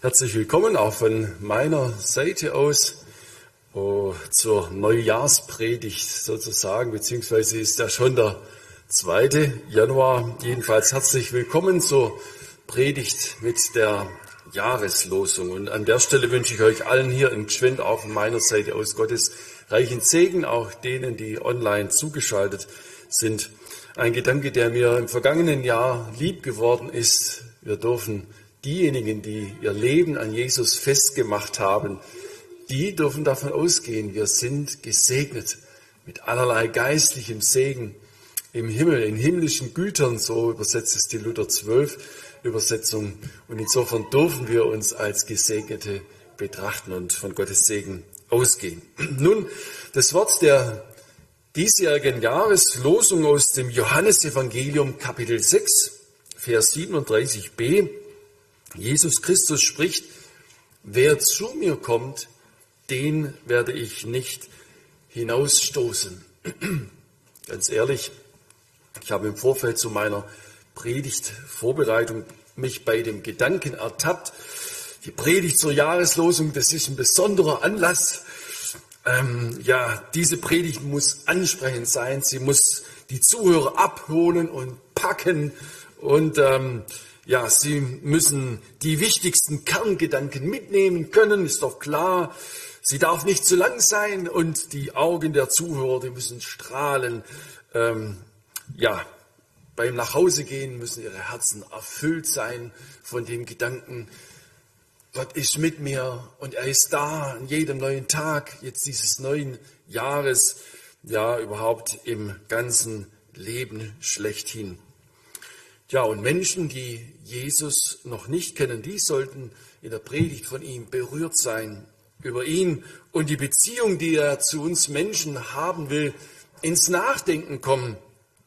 Herzlich willkommen auch von meiner Seite aus zur Neujahrspredigt sozusagen, beziehungsweise ist ja schon der 2. Januar. Jedenfalls herzlich willkommen zur Predigt mit der Jahreslosung. Und an der Stelle wünsche ich euch allen hier in Gschwend auch von meiner Seite aus Gottes reichen Segen, auch denen, die online zugeschaltet sind. Ein Gedanke, der mir im vergangenen Jahr lieb geworden ist: Wir dürfen diejenigen, die ihr Leben an Jesus festgemacht haben, die dürfen davon ausgehen, wir sind gesegnet mit allerlei geistlichem Segen im Himmel, in himmlischen Gütern, so übersetzt es die Luther 12 Übersetzung. Und insofern dürfen wir uns als Gesegnete betrachten und von Gottes Segen ausgehen. Nun, das Wort der diesjährigen Jahreslosung aus dem Johannesevangelium Kapitel 6, Vers 37b. Jesus Christus spricht: Wer zu mir kommt, den werde ich nicht hinausstoßen. Ganz ehrlich, ich habe im Vorfeld zu meiner Predigtvorbereitung mich bei dem Gedanken ertappt, die Predigt zur Jahreslosung, das ist ein besonderer Anlass. Diese Predigt muss ansprechend sein, sie muss die Zuhörer abholen und packen und sie müssen die wichtigsten Kerngedanken mitnehmen können, ist doch klar. Sie darf nicht zu lang sein und die Augen der Zuhörer, die müssen strahlen. Beim Nachhausegehen müssen ihre Herzen erfüllt sein von dem Gedanken: Gott ist mit mir und er ist da an jedem neuen Tag, jetzt dieses neuen Jahres, überhaupt im ganzen Leben schlechthin. Und Menschen, die Jesus noch nicht kennen, die sollten in der Predigt von ihm berührt sein, über ihn und die Beziehung, die er zu uns Menschen haben will, ins Nachdenken kommen.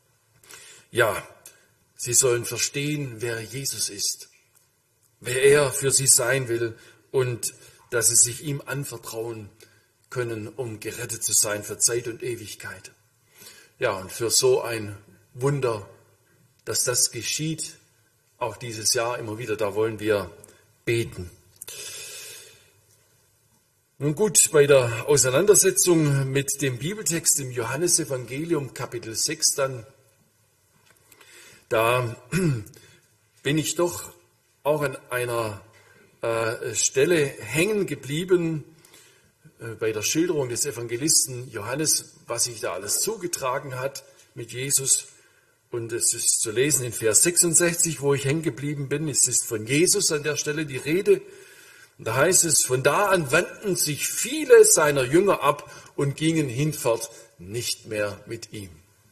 Sie sollen verstehen, wer Jesus ist, wer er für sie sein will und dass sie sich ihm anvertrauen können, um gerettet zu sein für Zeit und Ewigkeit. Und für so ein Wunder, dass das geschieht, auch dieses Jahr immer wieder, da wollen wir beten. Nun gut, bei der Auseinandersetzung mit dem Bibeltext im Johannesevangelium Kapitel 6 da bin ich doch auch an einer Stelle hängen geblieben bei der Schilderung des Evangelisten Johannes, was sich da alles zugetragen hat mit Jesus. Und es ist zu lesen in Vers 66, wo ich hängen geblieben bin. Es ist von Jesus an der Stelle die Rede. Und da heißt es: Von da an wandten sich viele seiner Jünger ab und gingen hinfort nicht mehr mit ihm.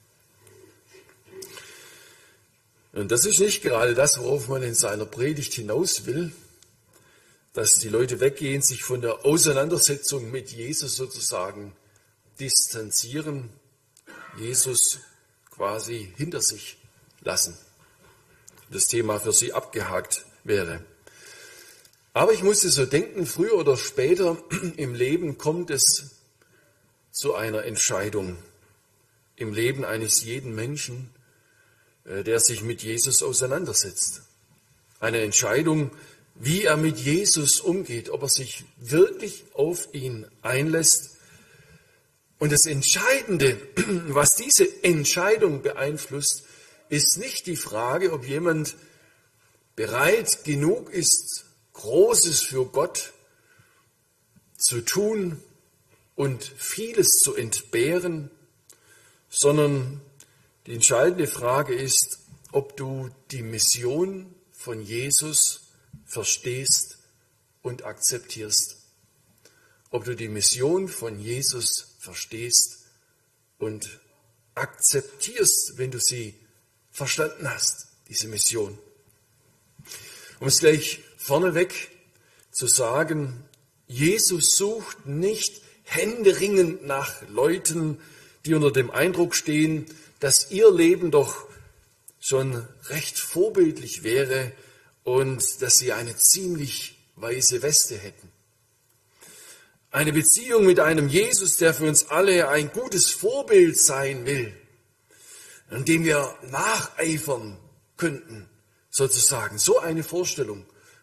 Und das ist nicht gerade das, worauf man in seiner Predigt hinaus will, dass die Leute weggehen, sich von der Auseinandersetzung mit Jesus sozusagen distanzieren, Jesus quasi hinter sich lassen, das Thema für sie abgehakt wäre. Aber ich musste so denken, früher oder später im Leben kommt es zu einer Entscheidung im Leben eines jeden Menschen, der sich mit Jesus auseinandersetzt. Eine Entscheidung, wie er mit Jesus umgeht, ob er sich wirklich auf ihn einlässt. Und das Entscheidende, was diese Entscheidung beeinflusst, ist nicht die Frage, ob jemand bereit genug ist, Großes für Gott zu tun und vieles zu entbehren, sondern die entscheidende Frage ist, ob du die Mission von Jesus verstehst und akzeptierst. Ob du die Mission von Jesus verstehst und akzeptierst, wenn du sie verstanden hast, diese Mission. Um es gleich vorneweg zu sagen: Jesus sucht nicht händeringend nach Leuten, die unter dem Eindruck stehen, dass ihr Leben doch schon recht vorbildlich wäre und dass sie eine ziemlich weiße Weste hätten. Eine Beziehung mit einem Jesus, der für uns alle ein gutes Vorbild sein will und dem wir nacheifern könnten, sozusagen. So eine Vorstellung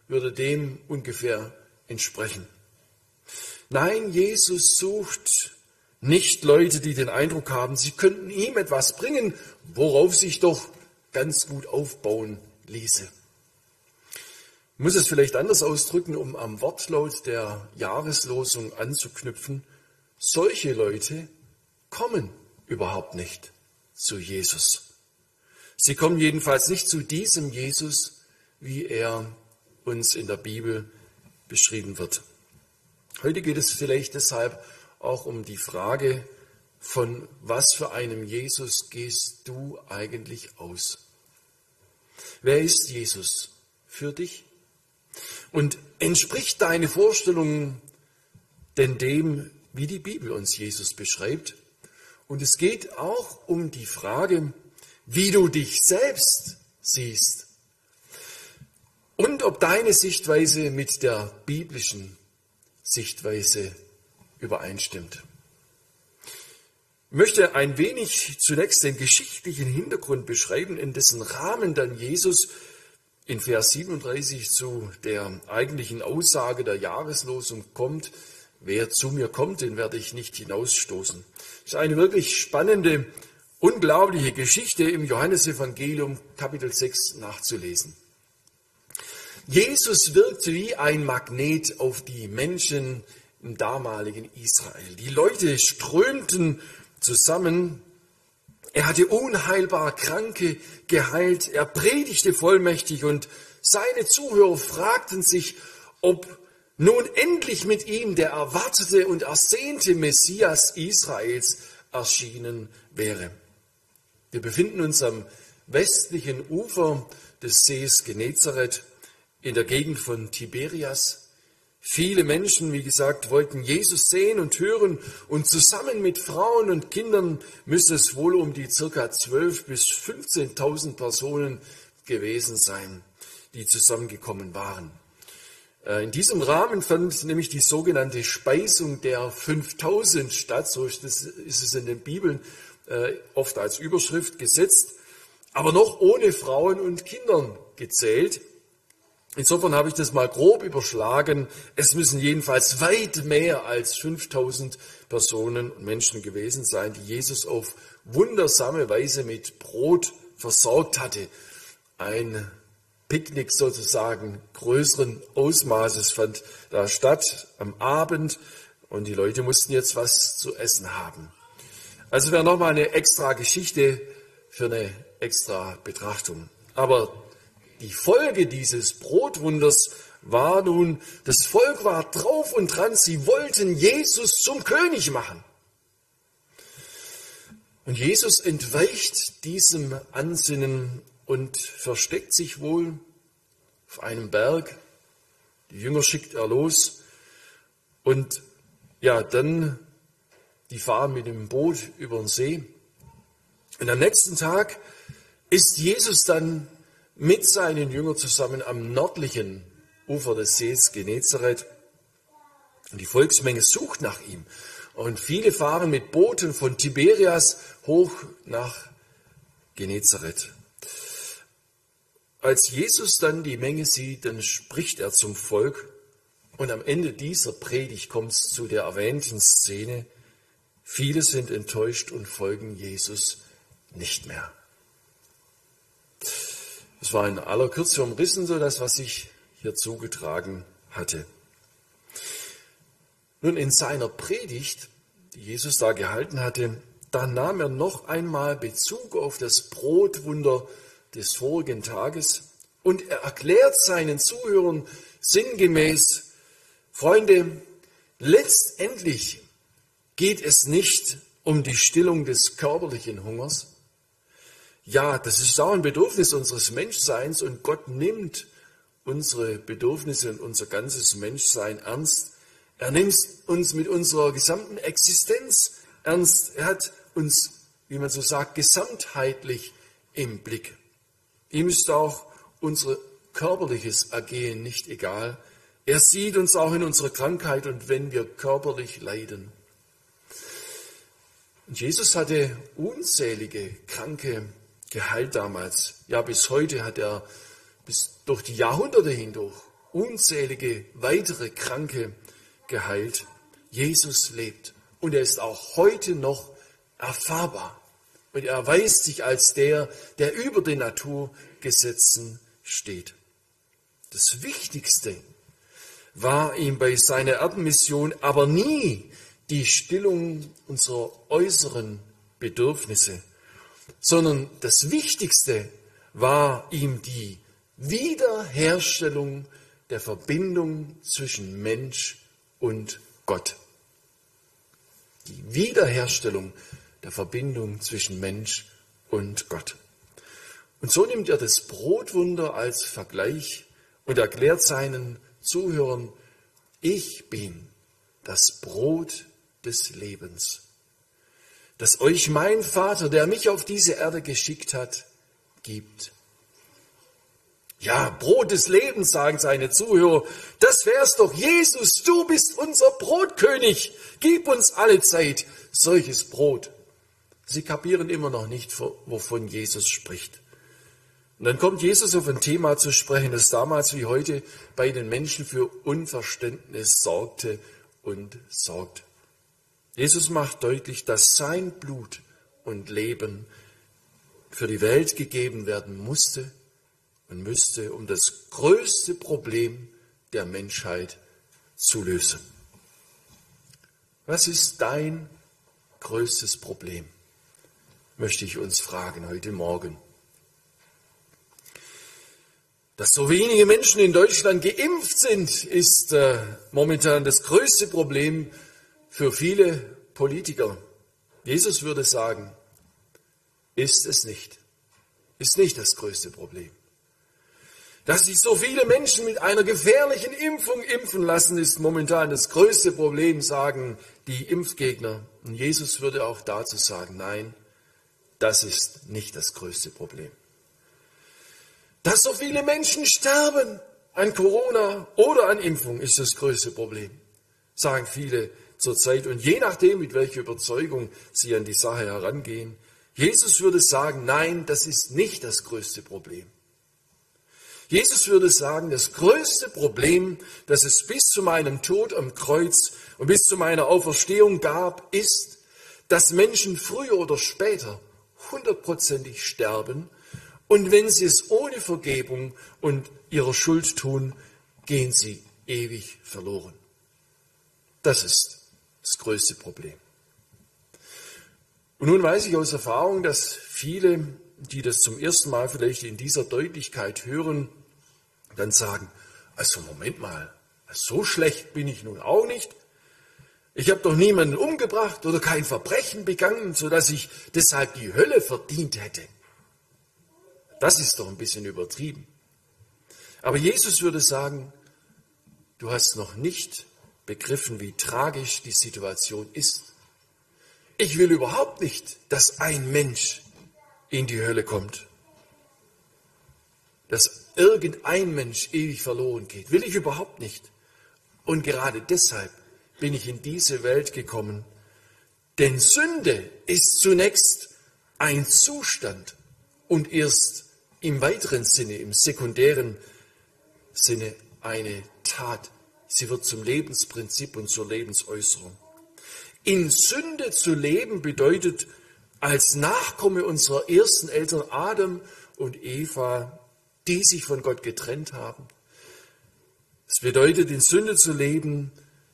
würde dem ungefähr entsprechen. Nein, Jesus sucht nicht Leute, die den Eindruck haben, sie könnten ihm etwas bringen, worauf sich doch ganz gut aufbauen ließe. Ich muss es vielleicht anders ausdrücken, um am Wortlaut der Jahreslosung anzuknüpfen. Solche Leute kommen überhaupt nicht zu Jesus. Sie kommen jedenfalls nicht zu diesem Jesus, wie er uns in der Bibel beschrieben wird. Heute geht es vielleicht deshalb auch um die Frage, von was für einem Jesus gehst du eigentlich aus? Wer ist Jesus für dich? Und entspricht deine Vorstellung denn dem, wie die Bibel uns Jesus beschreibt? Und es geht auch um die Frage, wie du dich selbst siehst und ob deine Sichtweise mit der biblischen Sichtweise übereinstimmt. Ich möchte ein wenig zunächst den geschichtlichen Hintergrund beschreiben, in dessen Rahmen dann Jesus in Vers 37 zu der eigentlichen Aussage der Jahreslosung kommt. Wer zu mir kommt, den werde ich nicht hinausstoßen. Das ist eine wirklich spannende, unglaubliche Geschichte im Johannesevangelium Kapitel 6 nachzulesen. Jesus wirkte wie ein Magnet auf die Menschen im damaligen Israel. Die Leute strömten zusammen. Er hatte unheilbar Kranke geheilt. Er predigte vollmächtig und seine Zuhörer fragten sich, ob nun endlich mit ihm der erwartete und ersehnte Messias Israels erschienen wäre. Wir befinden uns am westlichen Ufer des Sees Genezareth in der Gegend von Tiberias. Viele Menschen, wie gesagt, wollten Jesus sehen und hören und zusammen mit Frauen und Kindern müsste es wohl um die ca. 12.000 bis 15.000 Personen gewesen sein, die zusammengekommen waren. In diesem Rahmen fand nämlich die sogenannte Speisung der 5.000 statt, so ist es in den Bibeln oft als Überschrift gesetzt, aber noch ohne Frauen und Kindern gezählt. Insofern habe ich das mal grob überschlagen. Es müssen jedenfalls weit mehr als 5.000 Personen und Menschen gewesen sein, die Jesus auf wundersame Weise mit Brot versorgt hatte. Ein Picknick sozusagen größeren Ausmaßes fand da statt am Abend und die Leute mussten jetzt was zu essen haben. Also wäre nochmal eine extra Geschichte für eine extra Betrachtung. Aber die Folge dieses Brotwunders war nun, das Volk war drauf und dran, sie wollten Jesus zum König machen. Und Jesus entweicht diesem Ansinnen und versteckt sich wohl auf einem Berg. Die Jünger schickt er los und ja, dann die fahren mit dem Boot über den See. Und am nächsten Tag ist Jesus dann mit seinen Jüngern zusammen am nördlichen Ufer des Sees Genezareth. Und die Volksmenge sucht nach ihm. Und viele fahren mit Booten von Tiberias hoch nach Genezareth. Als Jesus dann die Menge sieht, dann spricht er zum Volk. Und am Ende dieser Predigt kommt es zu der erwähnten Szene. Viele sind enttäuscht und folgen Jesus nicht mehr. Es war in aller Kürze umrissen, so das, was sich hier zugetragen hatte. Nun, in seiner Predigt, die Jesus da gehalten hatte, da nahm er noch einmal Bezug auf das Brotwunder des vorigen Tages und er erklärt seinen Zuhörern sinngemäß, Freunde, letztendlich geht es nicht um die Stillung des körperlichen Hungers. Ja, das ist auch ein Bedürfnis unseres Menschseins und Gott nimmt unsere Bedürfnisse und unser ganzes Menschsein ernst. Er nimmt uns mit unserer gesamten Existenz ernst. Er hat uns, wie man so sagt, gesamtheitlich im Blick. Ihm ist auch unser körperliches Ergehen nicht egal. Er sieht uns auch in unserer Krankheit und wenn wir körperlich leiden. Und Jesus hatte unzählige Kranke geheilt damals. Ja, bis heute hat er bis durch die Jahrhunderte hindurch unzählige weitere Kranke geheilt. Jesus lebt und er ist auch heute noch erfahrbar. Und er erweist sich als der, der über den Naturgesetzen steht. Das Wichtigste war ihm bei seiner Erdenmission aber nie die Stillung unserer äußeren Bedürfnisse, sondern das Wichtigste war ihm die Wiederherstellung der Verbindung zwischen Mensch und Gott. Die Wiederherstellung der Verbindung zwischen Mensch und Gott. Und so nimmt er das Brotwunder als Vergleich und erklärt seinen Zuhörern, ich bin das Brot des Lebens, das euch mein Vater, der mich auf diese Erde geschickt hat, gibt. Ja, Brot des Lebens, sagen seine Zuhörer, das wär's doch, Jesus, du bist unser Brotkönig, gib uns alle Zeit solches Brot. Sie kapieren immer noch nicht, wovon Jesus spricht. Und dann kommt Jesus auf ein Thema zu sprechen, das damals wie heute bei den Menschen für Unverständnis sorgte und sorgt. Jesus macht deutlich, dass sein Blut und Leben für die Welt gegeben werden musste und müsste, um das größte Problem der Menschheit zu lösen. Was ist dein größtes Problem? Möchte ich uns fragen heute Morgen. Dass so wenige Menschen in Deutschland geimpft sind, ist momentan das größte Problem für viele Politiker. Jesus würde sagen, ist es nicht. Ist nicht das größte Problem. Dass sich so viele Menschen mit einer gefährlichen Impfung impfen lassen, ist momentan das größte Problem, sagen die Impfgegner. Und Jesus würde auch dazu sagen, nein, das ist nicht das größte Problem. Dass so viele Menschen sterben an Corona oder an Impfung, ist das größte Problem, sagen viele zurzeit. Und je nachdem, mit welcher Überzeugung sie an die Sache herangehen, Jesus würde sagen, nein, das ist nicht das größte Problem. Jesus würde sagen, das größte Problem, das es bis zu meinem Tod am Kreuz und bis zu meiner Auferstehung gab, ist, dass Menschen früher oder später 100%ig sterben. Und wenn sie es ohne Vergebung und ihrer Schuld tun, gehen sie ewig verloren. Das ist das größte Problem. Und nun weiß ich aus Erfahrung, dass viele, die das zum ersten Mal vielleicht in dieser Deutlichkeit hören, dann sagen, also Moment mal, so schlecht bin ich nun auch nicht. Ich habe doch niemanden umgebracht oder kein Verbrechen begangen, sodass ich deshalb die Hölle verdient hätte. Das ist doch ein bisschen übertrieben. Aber Jesus würde sagen, du hast noch nicht begriffen, wie tragisch die Situation ist. Ich will überhaupt nicht, dass ein Mensch in die Hölle kommt. Dass irgendein Mensch ewig verloren geht. Will ich überhaupt nicht. Und gerade deshalb bin ich in diese Welt gekommen. Denn Sünde ist zunächst ein Zustand und erst im weiteren Sinne, im sekundären Sinne eine Tat. Sie wird zum Lebensprinzip und zur Lebensäußerung. In Sünde zu leben bedeutet, als Nachkomme unserer ersten Eltern Adam und Eva, die sich von Gott getrennt haben. Es bedeutet, in Sünde zu leben,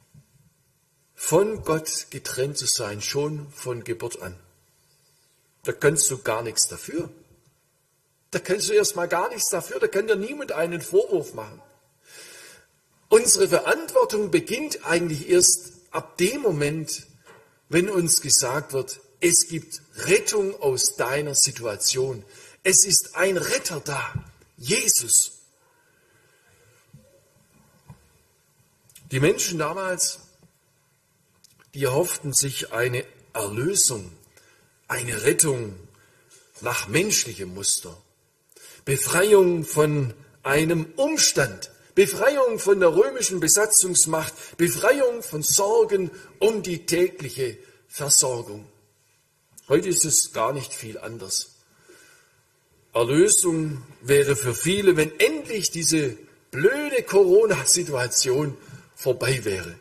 von Gott getrennt zu sein, schon von Geburt an. Da kannst du gar nichts dafür. Da kannst du erstmal gar nichts dafür, da kann dir niemand einen Vorwurf machen. Unsere Verantwortung beginnt eigentlich erst ab dem Moment, wenn uns gesagt wird, es gibt Rettung aus deiner Situation. Es ist ein Retter da, Jesus. Die Menschen damals, die erhofften sich eine Erlösung, eine Rettung nach menschlichem Muster. Befreiung von einem Umstand, Befreiung von der römischen Besatzungsmacht, Befreiung von Sorgen um die tägliche Versorgung. Heute ist es gar nicht viel anders. Erlösung wäre für viele, wenn endlich diese blöde Corona-Situation vorbei wäre.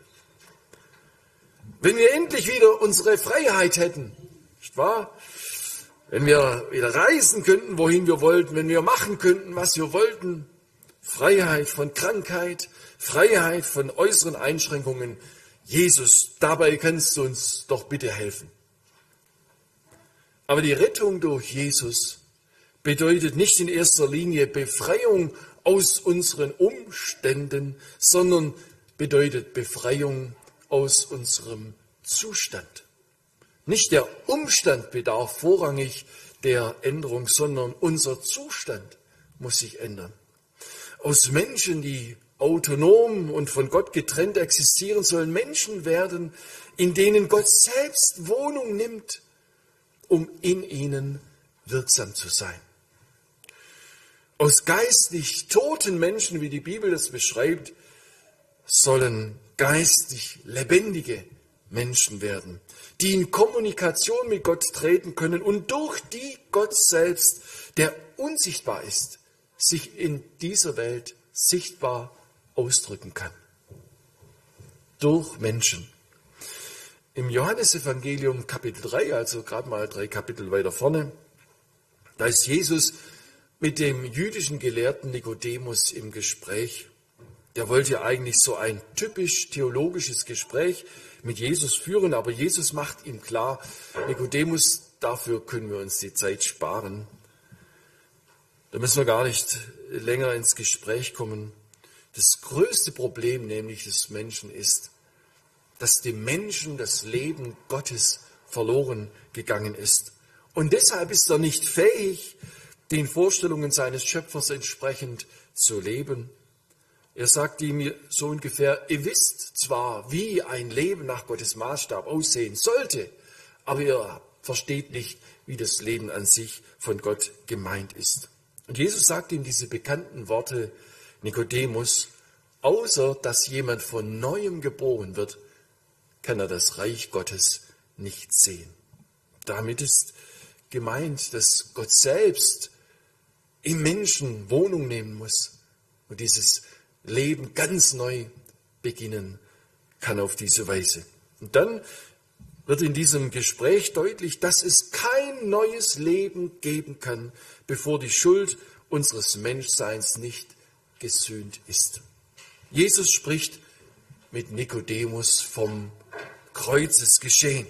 Wenn wir endlich wieder unsere Freiheit hätten, nicht wahr? Wenn wir wieder reisen könnten, wohin wir wollten, wenn wir machen könnten, was wir wollten, Freiheit von Krankheit, Freiheit von äußeren Einschränkungen. Jesus, dabei kannst du uns doch bitte helfen. Aber die Rettung durch Jesus bedeutet nicht in erster Linie Befreiung aus unseren Umständen, sondern bedeutet Befreiung aus unserem Zustand. Nicht der Umstand bedarf vorrangig der Änderung, sondern unser Zustand muss sich ändern. Aus Menschen, die autonom und von Gott getrennt existieren, sollen Menschen werden, in denen Gott selbst Wohnung nimmt, um in ihnen wirksam zu sein. Aus geistlich toten Menschen, wie die Bibel das beschreibt, sollen geistig lebendige Menschen werden, die in Kommunikation mit Gott treten können und durch die Gott selbst, der unsichtbar ist, sich in dieser Welt sichtbar ausdrücken kann. Durch Menschen. Im Johannesevangelium Kapitel 3, also gerade mal 3 Kapitel weiter vorne, da ist Jesus mit dem jüdischen Gelehrten Nikodemus im Gespräch. Der wollte eigentlich so ein typisch theologisches Gespräch mit Jesus führen, aber Jesus macht ihm klar, Nikodemus, dafür können wir uns die Zeit sparen. Da müssen wir gar nicht länger ins Gespräch kommen. Das größte Problem nämlich des Menschen ist, dass dem Menschen das Leben Gottes verloren gegangen ist. Und deshalb ist er nicht fähig, den Vorstellungen seines Schöpfers entsprechend zu leben. Er sagt ihm so ungefähr, ihr wisst zwar, wie ein Leben nach Gottes Maßstab aussehen sollte, aber ihr versteht nicht, wie das Leben an sich von Gott gemeint ist. Und Jesus sagt ihm diese bekannten Worte, Nikodemus, außer dass jemand von Neuem geboren wird, kann er das Reich Gottes nicht sehen. Damit ist gemeint, dass Gott selbst im Menschen Wohnung nehmen muss und dieses Leben ganz neu beginnen kann auf diese Weise. Und dann wird in diesem Gespräch deutlich, dass es kein neues Leben geben kann, bevor die Schuld unseres Menschseins nicht gesühnt ist. Jesus spricht mit Nikodemus vom Kreuzesgeschehen.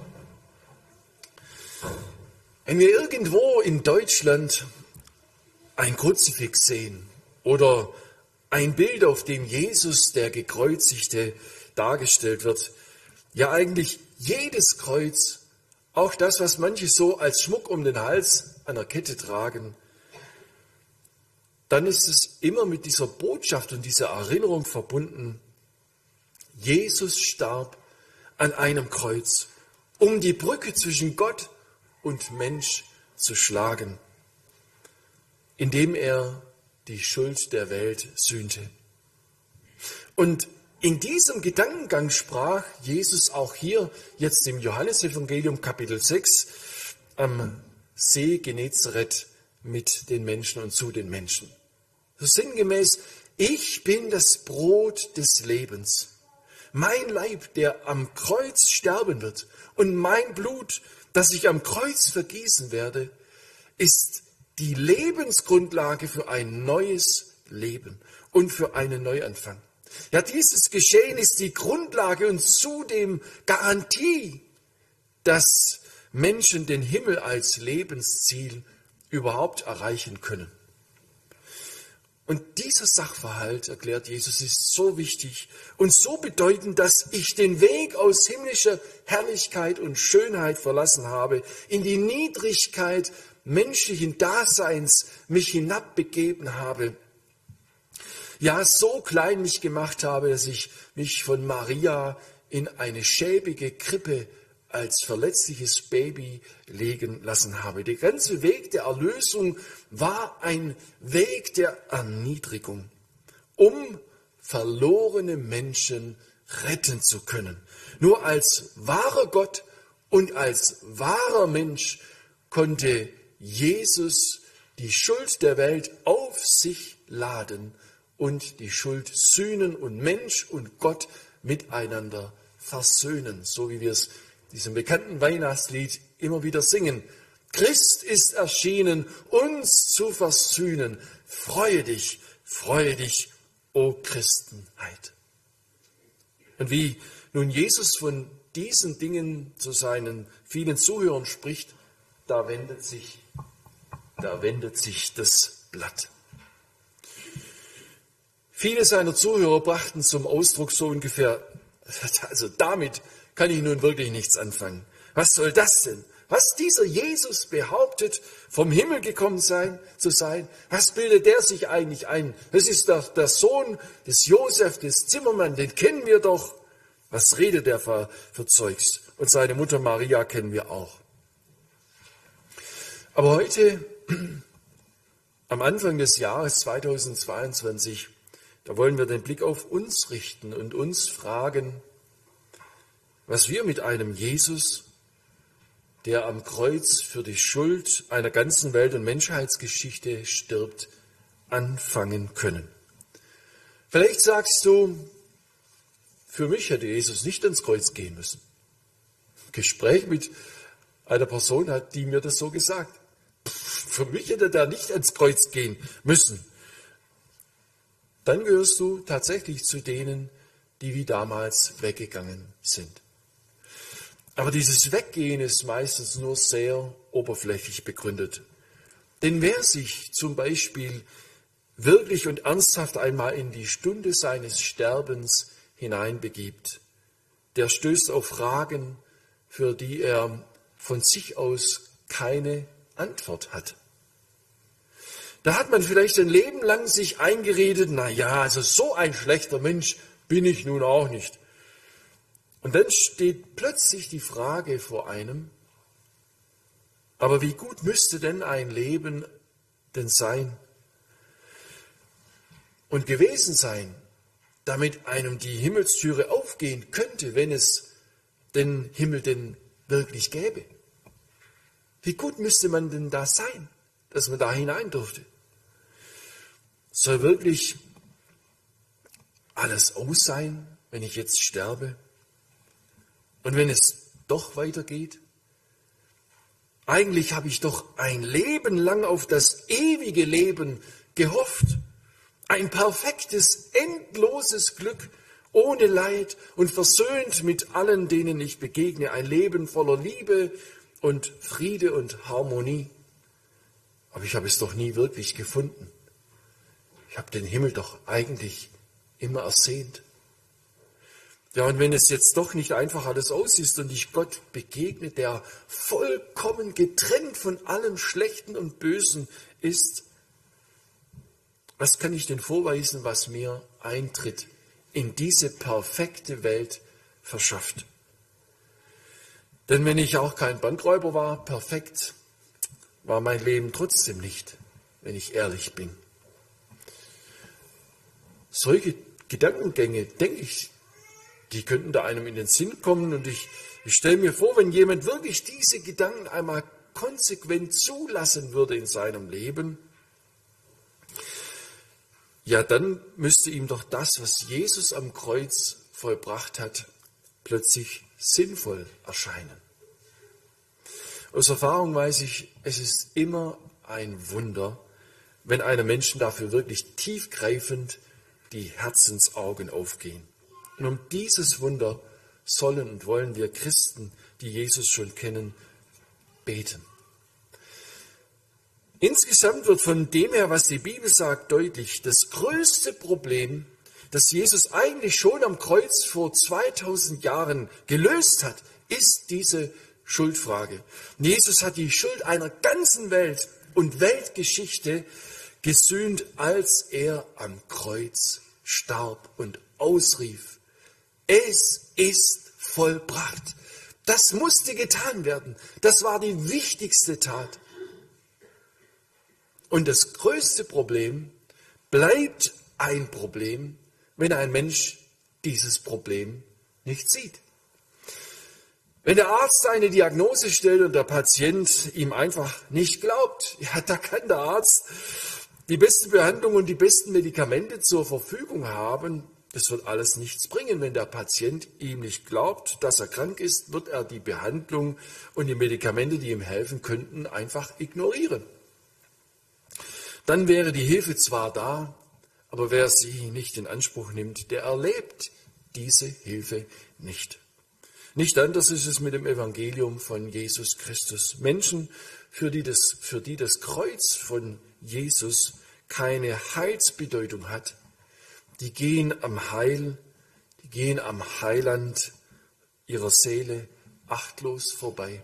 Wenn wir irgendwo in Deutschland ein Kruzifix sehen oder ein Bild, auf dem Jesus, der Gekreuzigte, dargestellt wird, ja eigentlich jedes Kreuz, auch das, was manche so als Schmuck um den Hals an der Kette tragen, dann ist es immer mit dieser Botschaft und dieser Erinnerung verbunden, Jesus starb an einem Kreuz, um die Brücke zwischen Gott und Mensch zu schlagen, indem er die Schuld der Welt sühnte. Und in diesem Gedankengang sprach Jesus auch hier, jetzt im Johannesevangelium Kapitel 6, am See Genezareth mit den Menschen und zu den Menschen. So sinngemäß, ich bin das Brot des Lebens. Mein Leib, der am Kreuz sterben wird, und mein Blut, das ich am Kreuz vergießen werde, ist die Lebensgrundlage für ein neues Leben und für einen Neuanfang. Ja, dieses Geschehen ist die Grundlage und zudem Garantie, dass Menschen den Himmel als Lebensziel überhaupt erreichen können. Und dieser Sachverhalt, erklärt Jesus, ist so wichtig und so bedeutend, dass ich den Weg aus himmlischer Herrlichkeit und Schönheit verlassen habe, in die Niedrigkeit menschlichen Daseins mich hinabbegeben habe. Ja, so klein mich gemacht habe, dass ich mich von Maria in eine schäbige Krippe als verletzliches Baby legen lassen habe. Der ganze Weg der Erlösung war ein Weg der Erniedrigung, um verlorene Menschen retten zu können. Nur als wahrer Gott und als wahrer Mensch konnte Jesus die Schuld der Welt auf sich laden und die Schuld sühnen und Mensch und Gott miteinander versöhnen, so wie wir es in diesem bekannten Weihnachtslied immer wieder singen. Christ ist erschienen, uns zu versöhnen. Freue dich, o Christenheit. Und wie nun Jesus von diesen Dingen zu seinen vielen Zuhörern spricht, da wendet sich das Blatt. Viele seiner Zuhörer brachten zum Ausdruck so ungefähr, also damit kann ich nun wirklich nichts anfangen. Was soll das denn? Was dieser Jesus behauptet, vom Himmel gekommen zu sein, was bildet der sich eigentlich ein? Das ist doch der Sohn des Josef, des Zimmermann, den kennen wir doch. Was redet der für Zeugs? Und seine Mutter Maria kennen wir auch. Aber heute, am Anfang des Jahres 2022, da wollen wir den Blick auf uns richten und uns fragen, was wir mit einem Jesus, der am Kreuz für die Schuld einer ganzen Welt- und Menschheitsgeschichte stirbt, anfangen können. Vielleicht sagst du, für mich hätte Jesus nicht ans Kreuz gehen müssen. Gespräch mit einer Person hat, die mir das so gesagt. Für mich hätte der nicht ans Kreuz gehen müssen. Dann gehörst du tatsächlich zu denen, die wie damals weggegangen sind. Aber dieses Weggehen ist meistens nur sehr oberflächlich begründet. Denn wer sich zum Beispiel wirklich und ernsthaft einmal in die Stunde seines Sterbens hineinbegibt, der stößt auf Fragen, für die er von sich aus keine Antwort hat. Da hat man vielleicht ein Leben lang sich eingeredet, na ja, also so ein schlechter Mensch bin ich nun auch nicht. Und dann steht plötzlich die Frage vor einem, aber wie gut müsste denn ein Leben denn sein und gewesen sein, damit einem die Himmelstüre aufgehen könnte, wenn es den Himmel denn wirklich gäbe? Wie gut müsste man denn da sein, dass man da hinein durfte? Soll wirklich alles aus sein, wenn ich jetzt sterbe? Und wenn es doch weitergeht? Eigentlich habe ich doch ein Leben lang auf das ewige Leben gehofft. Ein perfektes, endloses Glück, ohne Leid und versöhnt mit allen, denen ich begegne. Ein Leben voller Liebe und Friede und Harmonie. Aber ich habe es doch nie wirklich gefunden. Ich habe den Himmel doch eigentlich immer ersehnt. Ja, und wenn es jetzt doch nicht einfach alles aus ist und ich Gott begegne, der vollkommen getrennt von allem Schlechten und Bösen ist, was kann ich denn vorweisen, was mir Eintritt in diese perfekte Welt verschafft? Denn wenn ich auch kein Bankräuber war, perfekt war mein Leben trotzdem nicht, wenn ich ehrlich bin. Solche Gedankengänge, denke ich, die könnten da einem in den Sinn kommen und ich stelle mir vor, wenn jemand wirklich diese Gedanken einmal konsequent zulassen würde in seinem Leben, ja, dann müsste ihm doch das, was Jesus am Kreuz vollbracht hat, plötzlich sinnvoll erscheinen. Aus Erfahrung weiß ich, es ist immer ein Wunder, wenn einem Menschen dafür wirklich tiefgreifend die Herzensaugen aufgehen. Und um dieses Wunder sollen und wollen wir Christen, die Jesus schon kennen, beten. Insgesamt wird von dem her, was die Bibel sagt, deutlich, das größte Problem, das Jesus eigentlich schon am Kreuz vor 2000 Jahren gelöst hat, ist diese Schuldfrage. Jesus hat die Schuld einer ganzen Welt und Weltgeschichte gesühnt, als er am Kreuz starb und ausrief: Es ist vollbracht. Das musste getan werden. Das war die wichtigste Tat. Und das größte Problem bleibt ein Problem, wenn ein Mensch dieses Problem nicht sieht. Wenn der Arzt eine Diagnose stellt und der Patient ihm einfach nicht glaubt, ja, da kann der Arzt die beste Behandlung und die besten Medikamente zur Verfügung haben, das wird alles nichts bringen. Wenn der Patient ihm nicht glaubt, dass er krank ist, wird er die Behandlung und die Medikamente, die ihm helfen könnten, einfach ignorieren. Dann wäre die Hilfe zwar da, aber wer sie nicht in Anspruch nimmt, der erlebt diese Hilfe nicht. Nicht anders ist es mit dem Evangelium von Jesus Christus. Menschen, für die das Kreuz von Jesus keine Heilsbedeutung hat, die gehen am Heiland ihrer Seele achtlos vorbei.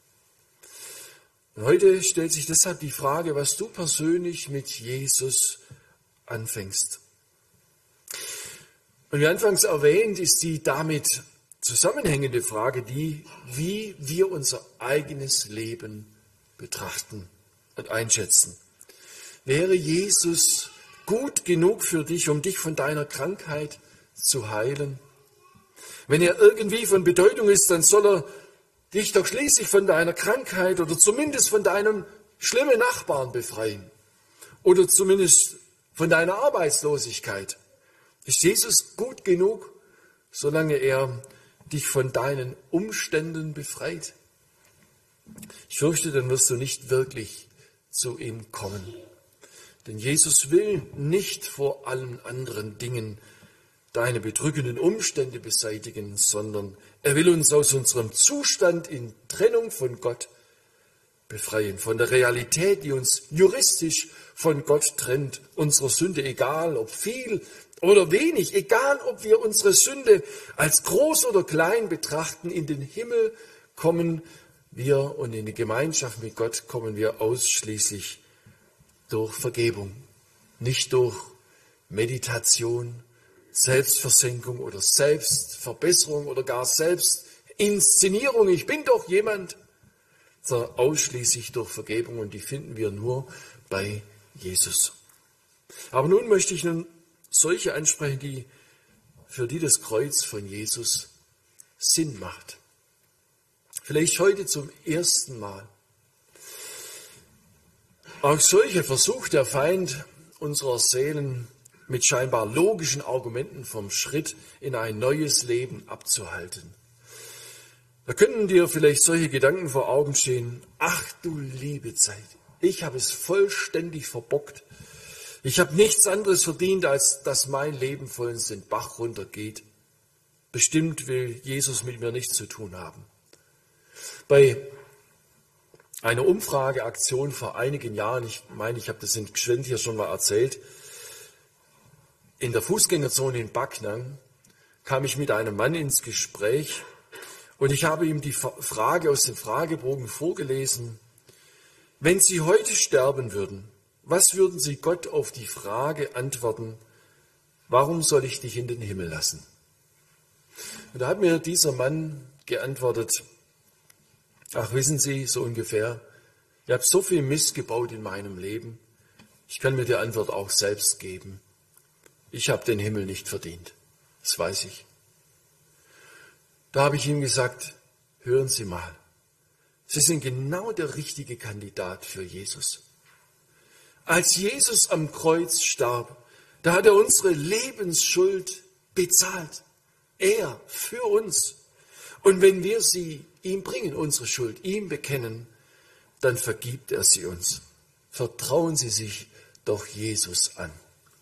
Und heute stellt sich deshalb die Frage, was du persönlich mit Jesus anfängst. Und wie anfangs erwähnt, ist die damit zusammenhängende Frage die, wie wir unser eigenes Leben betrachten und einschätzen. Wäre Jesus gut genug für dich, um dich von deiner Krankheit zu heilen? Wenn er irgendwie von Bedeutung ist, dann soll er dich doch schließlich von deiner Krankheit oder zumindest von deinem schlimmen Nachbarn befreien oder zumindest von deiner Arbeitslosigkeit. Ist Jesus gut genug, solange er dich von deinen Umständen befreit? Ich fürchte, dann wirst du nicht wirklich zu ihm kommen. Denn Jesus will nicht vor allen anderen Dingen deine bedrückenden Umstände beseitigen, sondern er will uns aus unserem Zustand in Trennung von Gott befreien, von der Realität, die uns juristisch von Gott trennt, unserer Sünde, egal ob viel oder wenig, egal ob wir unsere Sünde als groß oder klein betrachten, in den Himmel kommen wir und in die Gemeinschaft mit Gott kommen wir ausschließlich durch Vergebung, nicht durch Meditation, Selbstversenkung oder Selbstverbesserung oder gar Selbstinszenierung. Ich bin doch jemand, sondern ausschließlich durch Vergebung und die finden wir nur bei Jesus. Aber nun möchte ich solche ansprechen, für die das Kreuz von Jesus Sinn macht. Vielleicht heute zum ersten Mal. Auch solche versucht der Feind unserer Seelen mit scheinbar logischen Argumenten vom Schritt in ein neues Leben abzuhalten. Da könnten dir vielleicht solche Gedanken vor Augen stehen. Ach du liebe Zeit, ich habe es vollständig verbockt. Ich habe nichts anderes verdient, als dass mein Leben vollends den Bach runtergeht. Bestimmt will Jesus mit mir nichts zu tun haben. Bei einer Umfrageaktion vor einigen Jahren, ich meine, ich habe das in Gschwend hier schon mal erzählt, in der Fußgängerzone in Backnang kam ich mit einem Mann ins Gespräch und ich habe ihm die Frage aus dem Fragebogen vorgelesen: Wenn Sie heute sterben würden, was würden Sie Gott auf die Frage antworten, warum soll ich dich in den Himmel lassen? Und da hat mir dieser Mann geantwortet: Ach, wissen Sie, so ungefähr, ich habe so viel Mist gebaut in meinem Leben, ich kann mir die Antwort auch selbst geben. Ich habe den Himmel nicht verdient, das weiß ich. Da habe ich ihm gesagt: Hören Sie mal, Sie sind genau der richtige Kandidat für Jesus. Als Jesus am Kreuz starb, da hat er unsere Lebensschuld bezahlt. Er für uns. Und wenn wir sie ihm bringen, unsere Schuld, ihm bekennen, dann vergibt er sie uns. Vertrauen Sie sich doch Jesus an.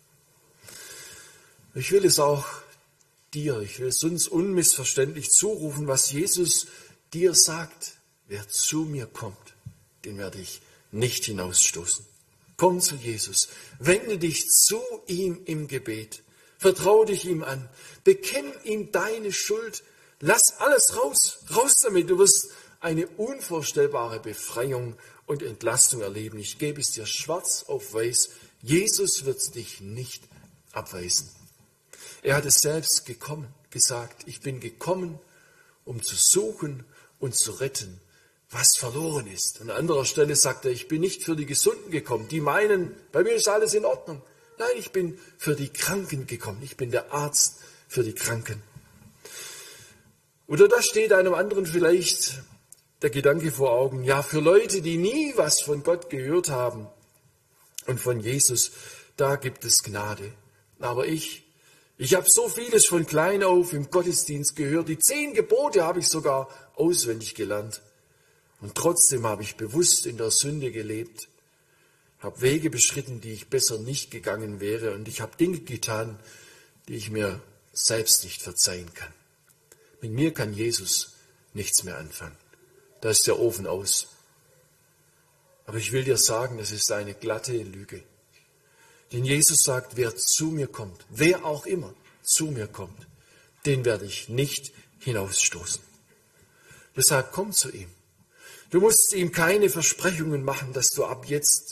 Ich will es auch dir, ich will es uns unmissverständlich zurufen, was Jesus dir sagt. Wer zu mir kommt, den werde ich nicht hinausstoßen. Komm zu Jesus, wende dich zu ihm im Gebet, vertraue dich ihm an, bekenn ihm deine Schuld, lass alles raus damit, du wirst eine unvorstellbare Befreiung und Entlastung erleben. Ich gebe es dir schwarz auf weiß, Jesus wird dich nicht abweisen. Er hat es selbst gesagt, ich bin gekommen, um zu suchen und zu retten, was verloren ist. An anderer Stelle sagt er, ich bin nicht für die Gesunden gekommen, die meinen, bei mir ist alles in Ordnung. Nein, ich bin für die Kranken gekommen, ich bin der Arzt für die Kranken. Oder da steht einem anderen vielleicht der Gedanke vor Augen, ja, für Leute, die nie was von Gott gehört haben Und von Jesus, da gibt es Gnade. Aber ich habe so vieles von klein auf im Gottesdienst gehört. Die 10 Gebote habe ich sogar auswendig gelernt. Und trotzdem habe ich bewusst in der Sünde gelebt, habe Wege beschritten, die ich besser nicht gegangen wäre. Und ich habe Dinge getan, die ich mir selbst nicht verzeihen kann. Mit mir kann Jesus nichts mehr anfangen. Da ist der Ofen aus. Aber ich will dir sagen, das ist eine glatte Lüge. Denn Jesus sagt, wer zu mir kommt, wer auch immer zu mir kommt, den werde ich nicht hinausstoßen. Deshalb komm zu ihm. Du musst ihm keine Versprechungen machen, dass du ab jetzt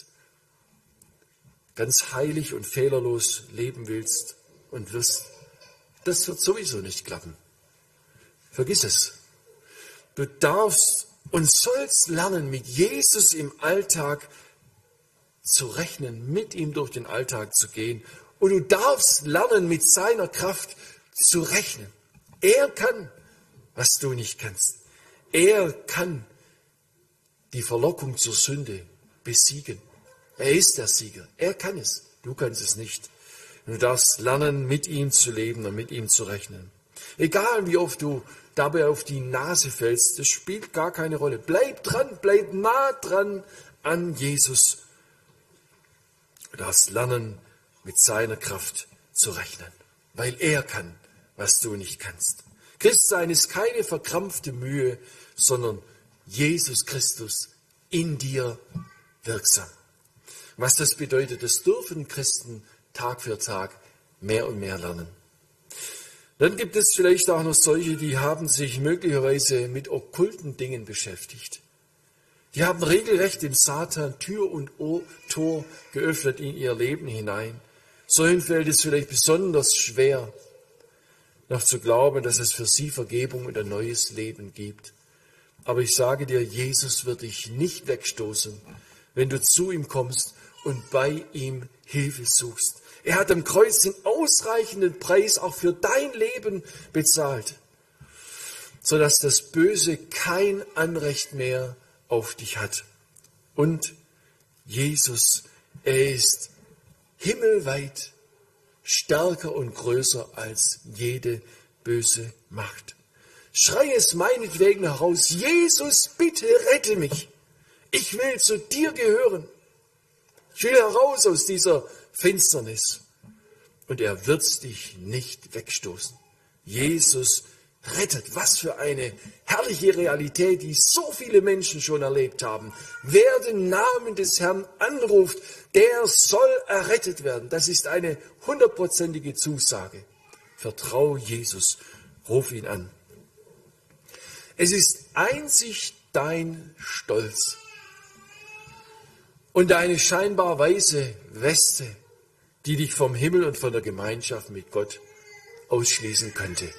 ganz heilig und fehlerlos leben willst und wirst. Das wird sowieso nicht klappen. Vergiss es. Du darfst und sollst lernen, mit Jesus im Alltag zu rechnen, mit ihm durch den Alltag zu gehen. Und du darfst lernen, mit seiner Kraft zu rechnen. Er kann, was du nicht kannst. Er kann die Verlockung zur Sünde besiegen. Er ist der Sieger. Er kann es. Du kannst es nicht. Und du darfst lernen, mit ihm zu leben und mit ihm zu rechnen. Egal wie oft du dabei auf die Nase fällst, das spielt gar keine Rolle. Bleib dran, bleib nah dran an Jesus. Du darfst lernen, mit seiner Kraft zu rechnen, weil er kann, was du nicht kannst. Christsein ist keine verkrampfte Mühe, sondern Jesus Christus in dir wirksam. Was das bedeutet, das dürfen Christen Tag für Tag mehr und mehr lernen. Dann gibt es vielleicht auch noch solche, die haben sich möglicherweise mit okkulten Dingen beschäftigt. Die haben regelrecht dem Satan Tür und Tor geöffnet in ihr Leben hinein. Solchen fällt es vielleicht besonders schwer, noch zu glauben, dass es für sie Vergebung und ein neues Leben gibt. Aber ich sage dir, Jesus wird dich nicht wegstoßen, wenn du zu ihm kommst und bei ihm Hilfe suchst. Er hat am Kreuz den ausreichenden Preis auch für dein Leben bezahlt, sodass das Böse kein Anrecht mehr auf dich hat. Und Jesus, er ist himmelweit stärker und größer als jede böse Macht. Schrei es meinetwegen heraus: Jesus, bitte rette mich. Ich will zu dir gehören. Ich will heraus aus dieser Finsternis. Und er wird dich nicht wegstoßen. Jesus rettet. Was für eine herrliche Realität, die so viele Menschen schon erlebt haben. Wer den Namen des Herrn anruft, der soll errettet werden. Das ist eine 100%ige Zusage. Vertraue Jesus. Ruf ihn an. Es ist einzig dein Stolz und deine scheinbar weiße Weste, die dich vom Himmel und von der Gemeinschaft mit Gott ausschließen könnte.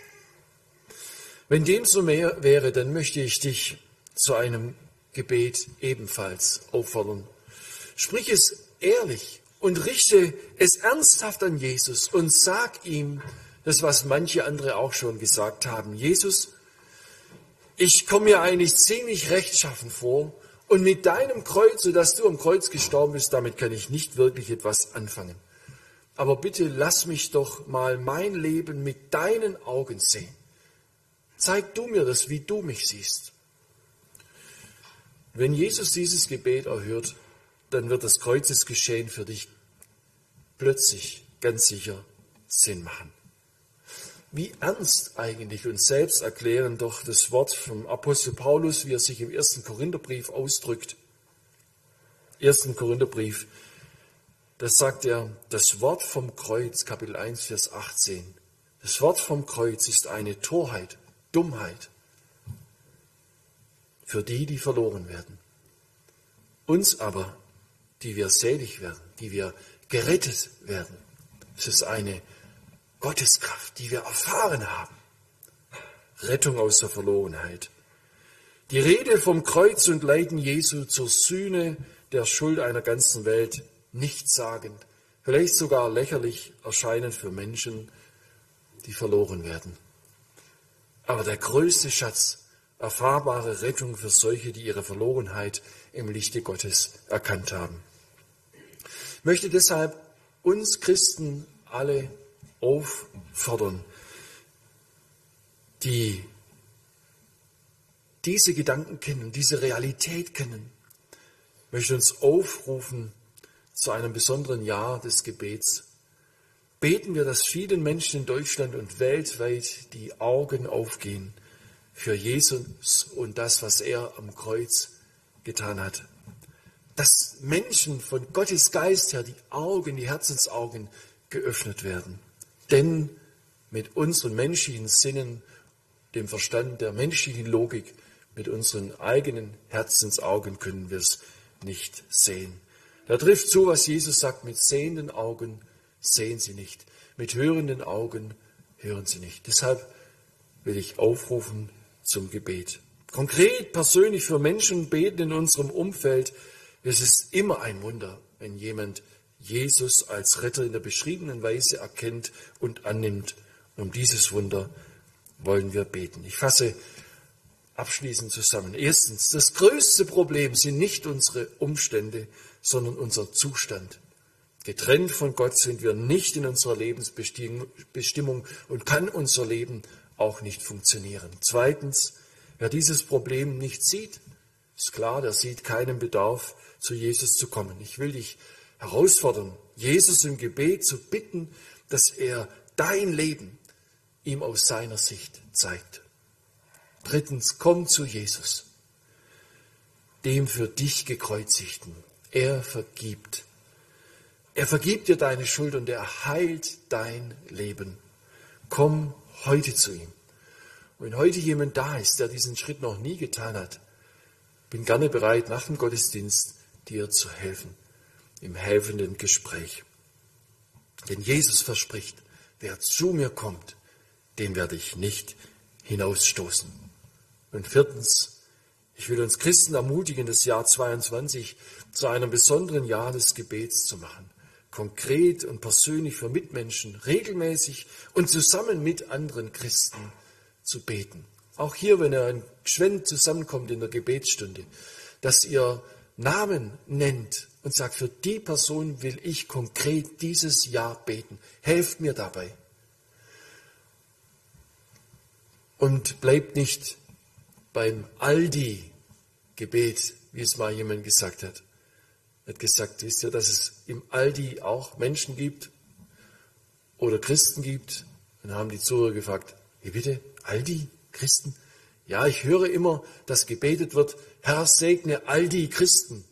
Wenn dem so mehr wäre, dann möchte ich dich zu einem Gebet ebenfalls auffordern. Sprich es ehrlich und richte es ernsthaft an Jesus und sag ihm das, was manche andere auch schon gesagt haben. Jesus, ich komme mir eigentlich ziemlich rechtschaffen vor und mit deinem Kreuz, sodass du am Kreuz gestorben bist, damit kann ich nicht wirklich etwas anfangen. Aber bitte lass mich doch mal mein Leben mit deinen Augen sehen. Zeig du mir das, wie du mich siehst. Wenn Jesus dieses Gebet erhört, dann wird das Kreuzesgeschehen für dich plötzlich ganz sicher Sinn machen. Wie ernst eigentlich und selbst erklären doch das Wort vom Apostel Paulus, wie er sich im 1. Korintherbrief ausdrückt. 1. Korintherbrief, das sagt er, das Wort vom Kreuz, Kapitel 1, Vers 18. Das Wort vom Kreuz ist eine Torheit, Dummheit für die, die verloren werden. Uns aber, die wir selig werden, die wir gerettet werden, es ist eine Gotteskraft, die wir erfahren haben. Rettung aus der Verlorenheit. Die Rede vom Kreuz und Leiden Jesu zur Sühne der Schuld einer ganzen Welt nichtssagend, vielleicht sogar lächerlich erscheinen für Menschen, die verloren werden. Aber der größte Schatz, erfahrbare Rettung für solche, die ihre Verlorenheit im Lichte Gottes erkannt haben. Ich möchte deshalb uns Christen alle auffordern, die diese Gedanken kennen, diese Realität kennen. Ich möchte uns aufrufen zu einem besonderen Jahr des Gebets. Beten wir, dass vielen Menschen in Deutschland und weltweit die Augen aufgehen für Jesus und das, was er am Kreuz getan hat. Dass Menschen von Gottes Geist her die Augen, die Herzensaugen geöffnet werden. Denn mit unseren menschlichen Sinnen, dem Verstand der menschlichen Logik, mit unseren eigenen Herzensaugen können wir es nicht sehen. Da trifft zu, was Jesus sagt, mit sehenden Augen sehen sie nicht, mit hörenden Augen hören sie nicht. Deshalb will ich aufrufen zum Gebet. Konkret, persönlich für Menschen beten in unserem Umfeld. Es ist immer ein Wunder, wenn jemand Jesus als Retter in der beschriebenen Weise erkennt und annimmt. Um dieses Wunder wollen wir beten. Ich fasse abschließend zusammen. Erstens, das größte Problem sind nicht unsere Umstände, sondern unser Zustand. Getrennt von Gott sind wir nicht in unserer Lebensbestimmung und kann unser Leben auch nicht funktionieren. Zweitens, wer dieses Problem nicht sieht, ist klar, der sieht keinen Bedarf, zu Jesus zu kommen. Ich will dich herausfordern, Jesus im Gebet zu bitten, dass er dein Leben ihm aus seiner Sicht zeigt. Drittens, komm zu Jesus, dem für dich gekreuzigten. Er vergibt. Er vergibt dir deine Schuld und er heilt dein Leben. Komm heute zu ihm. Und wenn heute jemand da ist, der diesen Schritt noch nie getan hat, bin gerne bereit, nach dem Gottesdienst dir zu helfen, im helfenden Gespräch. Denn Jesus verspricht, wer zu mir kommt, den werde ich nicht hinausstoßen. Und viertens, ich will uns Christen ermutigen, das Jahr 22 zu einem besonderen Jahr des Gebets zu machen. Konkret und persönlich für Mitmenschen, regelmäßig und zusammen mit anderen Christen zu beten. Auch hier, wenn ihr ein Geschwind zusammenkommt in der Gebetsstunde, dass ihr Namen nennt und sagt, für die Person will ich konkret dieses Jahr beten. Helft mir dabei. Und bleibt nicht beim Aldi-Gebet, wie es mal jemand gesagt hat. Er hat gesagt, wisst ihr, dass es im Aldi auch Menschen gibt oder Christen gibt? Und dann haben die Zuhörer gefragt, wie bitte, Aldi, Christen? Ja, ich höre immer, dass gebetet wird, Herr, segne Aldi, Christen.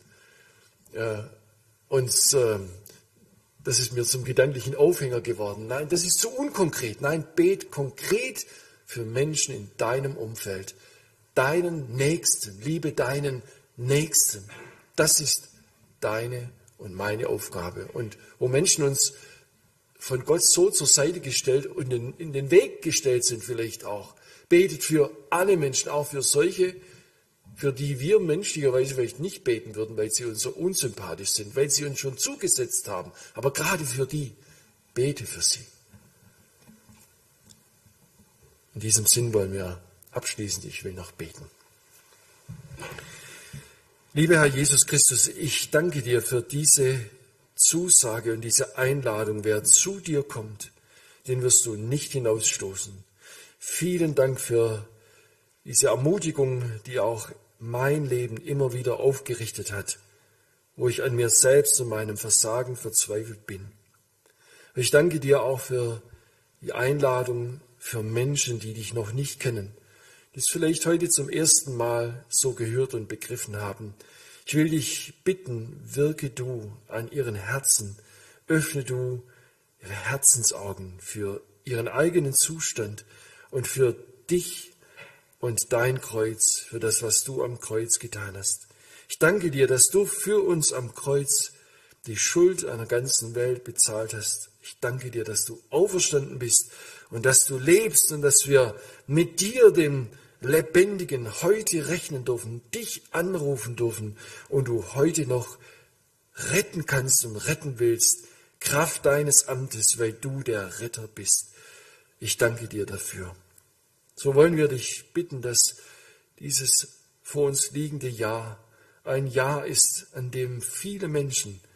Das ist mir zum gedanklichen Aufhänger geworden. Nein, das ist zu unkonkret. Nein, bet konkret für Menschen in deinem Umfeld. Deinen Nächsten, liebe deinen Nächsten. Das ist deine und meine Aufgabe. Und wo Menschen uns von Gott so zur Seite gestellt und in den Weg gestellt sind vielleicht auch, betet für alle Menschen, auch für solche, für die wir menschlicherweise vielleicht nicht beten würden, weil sie uns so unsympathisch sind, weil sie uns schon zugesetzt haben. Aber gerade für die, bete für sie. In diesem Sinn wollen wir abschließend, ich will noch beten. Lieber Herr Jesus Christus, ich danke dir für diese Zusage und diese Einladung. Wer zu dir kommt, den wirst du nicht hinausstoßen. Vielen Dank für diese Ermutigung, die auch mein Leben immer wieder aufgerichtet hat, wo ich an mir selbst und meinem Versagen verzweifelt bin. Ich danke dir auch für die Einladung für Menschen, die dich noch nicht kennen, die es vielleicht heute zum ersten Mal so gehört und begriffen haben. Ich will dich bitten, wirke du an ihren Herzen, öffne du ihre Herzensaugen für ihren eigenen Zustand und für dich und dein Kreuz, für das, was du am Kreuz getan hast. Ich danke dir, dass du für uns am Kreuz die Schuld einer ganzen Welt bezahlt hast. Ich danke dir, dass du auferstanden bist und dass du lebst und dass wir mit dir, dem Lebendigen, heute rechnen dürfen, dich anrufen dürfen und du heute noch retten kannst und retten willst, Kraft deines Amtes, weil du der Retter bist. Ich danke dir dafür. So wollen wir dich bitten, dass dieses vor uns liegende Jahr ein Jahr ist, an dem viele Menschen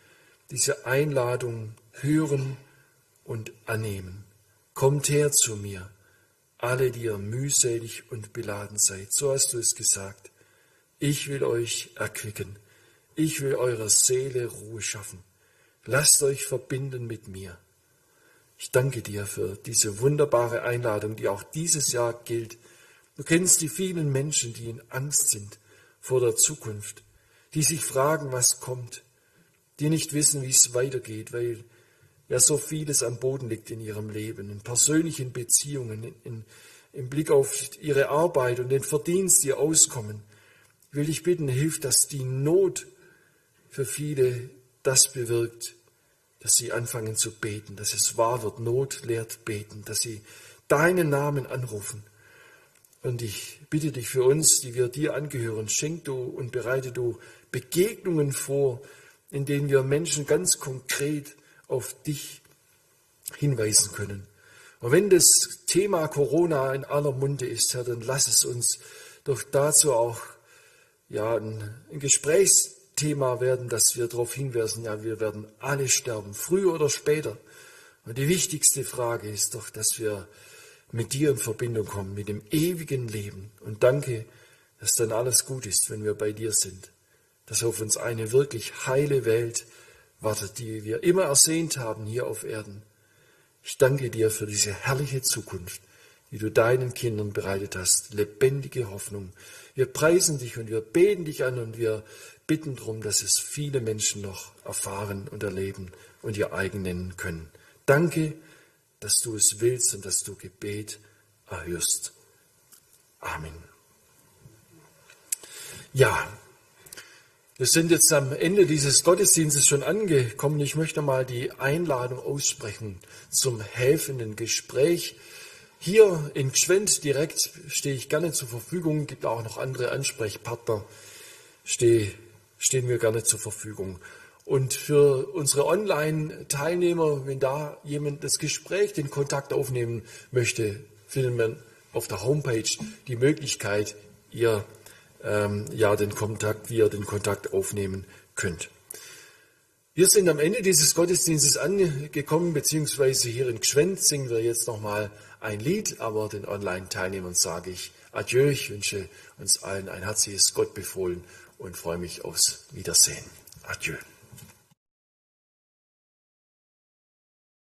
diese Einladung hören und annehmen. Kommt her zu mir, alle, die ihr mühselig und beladen seid. So hast du es gesagt. Ich will euch erquicken. Ich will eurer Seele Ruhe schaffen. Lasst euch verbinden mit mir. Ich danke dir für diese wunderbare Einladung, die auch dieses Jahr gilt. Du kennst die vielen Menschen, die in Angst sind vor der Zukunft, die sich fragen, was kommt, die nicht wissen, wie es weitergeht, weil ja so vieles am Boden liegt in ihrem Leben, in persönlichen Beziehungen, im Blick auf ihre Arbeit und den Verdienst, ihr Auskommen. Ich will dich bitten, hilf, dass die Not für viele das bewirkt, dass sie anfangen zu beten, dass es wahr wird, Not lehrt beten, dass sie deinen Namen anrufen. Und ich bitte dich für uns, die wir dir angehören, schenk du und bereite du Begegnungen vor, in denen wir Menschen ganz konkret auf dich hinweisen können. Und wenn das Thema Corona in aller Munde ist, Herr, dann lass es uns doch dazu auch ein Gesprächsthema werden, dass wir darauf hinweisen, ja, wir werden alle sterben, früher oder später. Und die wichtigste Frage ist doch, dass wir mit dir in Verbindung kommen, mit dem ewigen Leben. Und danke, dass dann alles gut ist, wenn wir bei dir sind. Dass auf uns eine wirklich heile Welt wartet, die wir immer ersehnt haben hier auf Erden. Ich danke dir für diese herrliche Zukunft, die du deinen Kindern bereitet hast, lebendige Hoffnung. Wir preisen dich und wir beten dich an und wir bitten darum, dass es viele Menschen noch erfahren und erleben und ihr eigen nennen können. Danke, dass du es willst und dass du Gebet erhörst. Amen. Ja, wir sind jetzt am Ende dieses Gottesdienstes schon angekommen. Ich möchte mal die Einladung aussprechen zum helfenden Gespräch. Hier in Gschwend direkt stehe ich gerne zur Verfügung. Es gibt auch noch andere Ansprechpartner, stehen wir gerne zur Verfügung. Und für unsere Online-Teilnehmer, wenn da jemand das Gespräch, den Kontakt aufnehmen möchte, findet man auf der Homepage die Möglichkeit, wie ihr den Kontakt aufnehmen könnt. Wir sind am Ende dieses Gottesdienstes angekommen, beziehungsweise hier in Gschwend singen wir jetzt nochmal ein Lied, aber den Online-Teilnehmern sage ich Adieu. Ich wünsche uns allen ein herzliches Gottbefohlen und freue mich aufs Wiedersehen. Adieu.